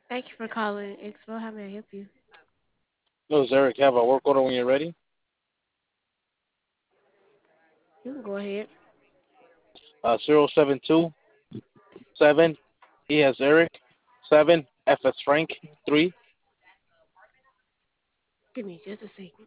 Thank you for calling Expo. How may I help you? Hello, Eric. Have a work order when you're ready. You can go ahead. 0727 E as Eric, 7 F as Frank, 3. Give me just a second.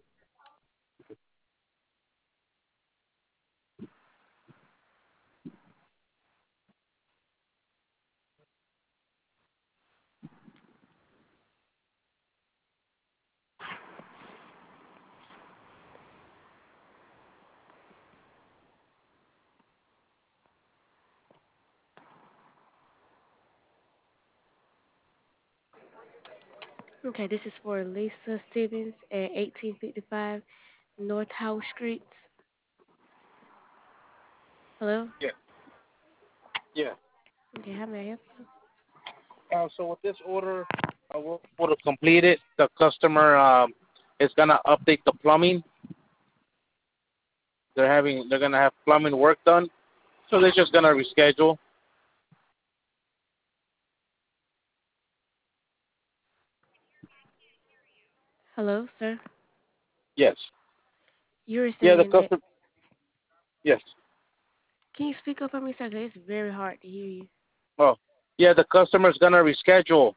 Okay, this is for Lisa Stevens at 1855 North House Street. Hello? Yeah, yeah. Okay, how may I help you? So with this order, work order completed. The customer is gonna update the plumbing. They're gonna have plumbing work done, so they're just gonna reschedule. Hello, sir? Yes. You were Yeah, the saying that. customer. Yes. Can you speak up for me, sir? 'Cause it's very hard to hear you. Oh, yeah. The customer's gonna reschedule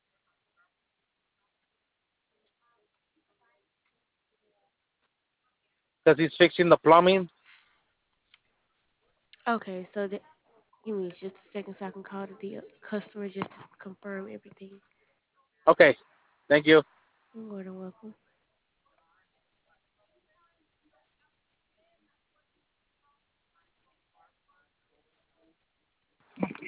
because he's fixing the plumbing. Okay, so give me just a second so I can call the customer just to confirm everything. Okay. Thank you. You're more than welcome.